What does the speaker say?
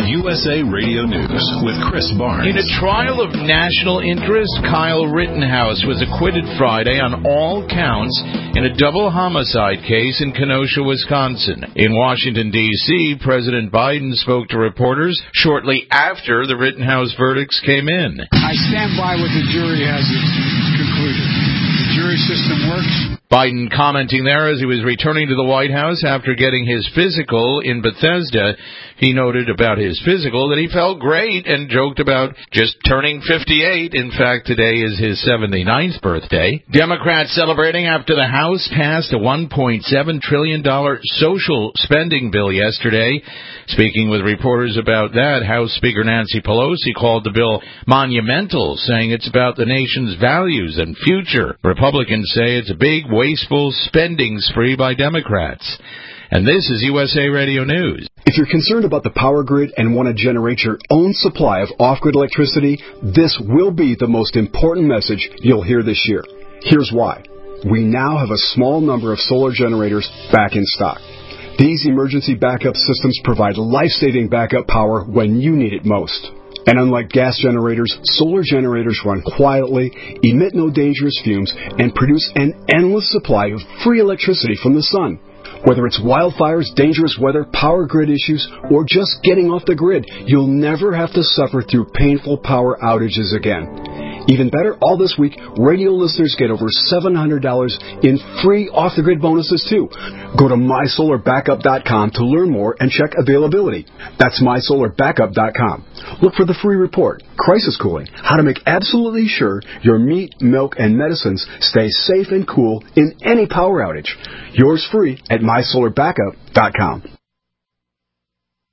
USA Radio News with Chris Barnes. In a trial of national interest, Kyle Rittenhouse was acquitted Friday on all counts in a double homicide case in Kenosha, Wisconsin. In Washington, D.C., President Biden spoke to reporters shortly after the Rittenhouse verdicts came in. I stand by what the jury has concluded. The jury system works. Biden commenting there as he was returning to the White House after getting his physical in Bethesda. He noted about his physical that he felt great and joked about just turning 58. In fact, today is his 79th birthday. Democrats celebrating after the House passed a $1.7 trillion social spending bill yesterday. Speaking with reporters about that, House Speaker Nancy Pelosi called the bill monumental, saying it's about the nation's values and future. Republicans say it's a big, wasteful spending spree by Democrats. And this is USA Radio News. If you're concerned about the power grid and want to generate your own supply of off-grid electricity, this will be the most important message you'll hear this year. Here's why. We now have a small number of solar generators back in stock. These emergency backup systems provide life-saving backup power when you need it most. And unlike gas generators, solar generators run quietly, emit no dangerous fumes, and produce an endless supply of free electricity from the sun. Whether it's wildfires, dangerous weather, power grid issues, or just getting off the grid, you'll never have to suffer through painful power outages again. Even better, all this week, radio listeners get over $700 in free off-the-grid bonuses, too. Go to MySolarBackup.com to learn more and check availability. That's MySolarBackup.com. Look for the free report, Crisis Cooling, how to make absolutely sure your meat, milk, and medicines stay safe and cool in any power outage. Yours free at MySolarBackup.com.